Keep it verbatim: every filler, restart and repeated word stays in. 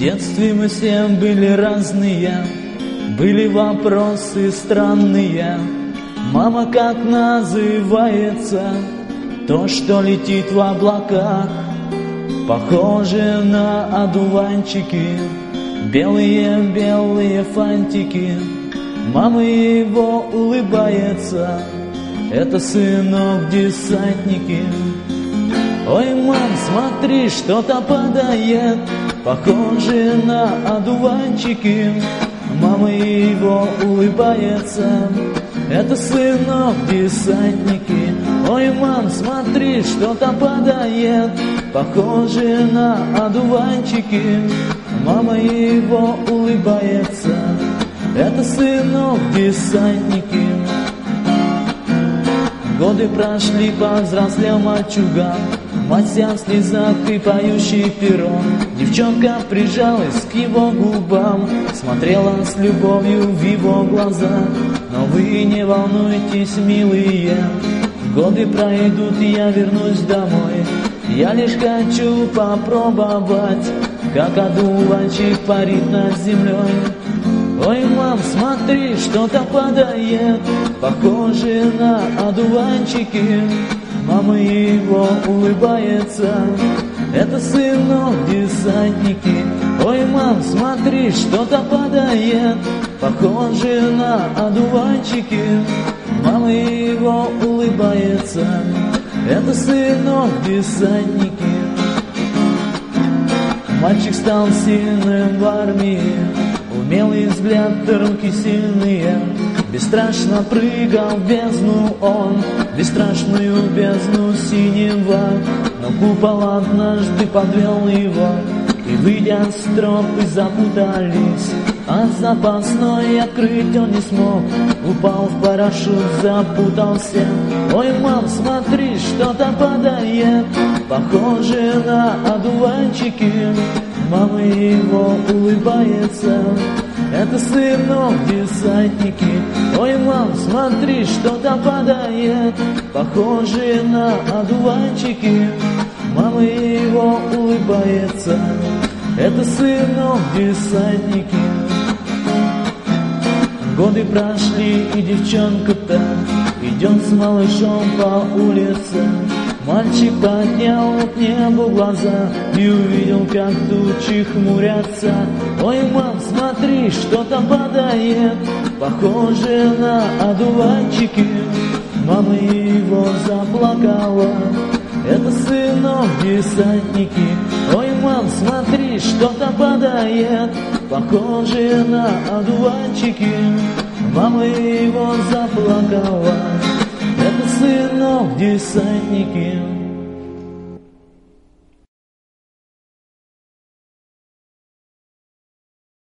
детстве мы все были разные, были вопросы странные. Мама, как называется то, что летит в облаках? Похоже на одуванчики, белые-белые фантики. Мама его улыбается, это сынок десантники. Ой, мам, смотри, что-то падает, похоже на одуванчики. Мама его улыбается, это сынок десантники. Ой, мам, смотри, что-то падает, похоже на одуванчики. Мама его улыбается, это сынок десантники. Годы прошли, повзрослел мальчуган, мать вся в слезах и поющий перо. Девчонка прижалась к его губам, смотрела с любовью в его глаза. Но вы не волнуйтесь, милые, годы пройдут, и я вернусь домой. Я лишь хочу попробовать, как одуванчик парит над землей. Ой, мам, смотри, что-то падает, похоже на одуванчики. Мама его улыбается, это сынок десантники. Ой, мам, смотри, что-то падает, похоже на одуванчики. Мама его улыбается, это сынок десантники. Мальчик стал сильным в армии, умелый взгляд, руки сильные. Бесстрашно прыгал в бездну он, бесстрашную бездну синего. Но купол однажды подвел его, и, выйдя с тропы, запутались. А запасной открыть он не смог, упал в парашют, запутался. Ой, мам, смотри, что-то падает, похоже на одуванчики. Мама его улыбается, это сынок десантики. Ой, мам, смотри, что-то падает, похоже на одуванчики. Мама его улыбается, это сынок десантики. Годы прошли, и девчонка-то идет с малышом по улице. Мальчик поднял к небу глаза и увидел, как тучи хмурятся. Ой, мам, смотри, что-то падает, похоже на одуванчики. Мама его заплакала, это сынок десантники. Ой, мам, смотри, что-то падает, похоже на одуванчики. Мама его заплакала, это сынок десантники.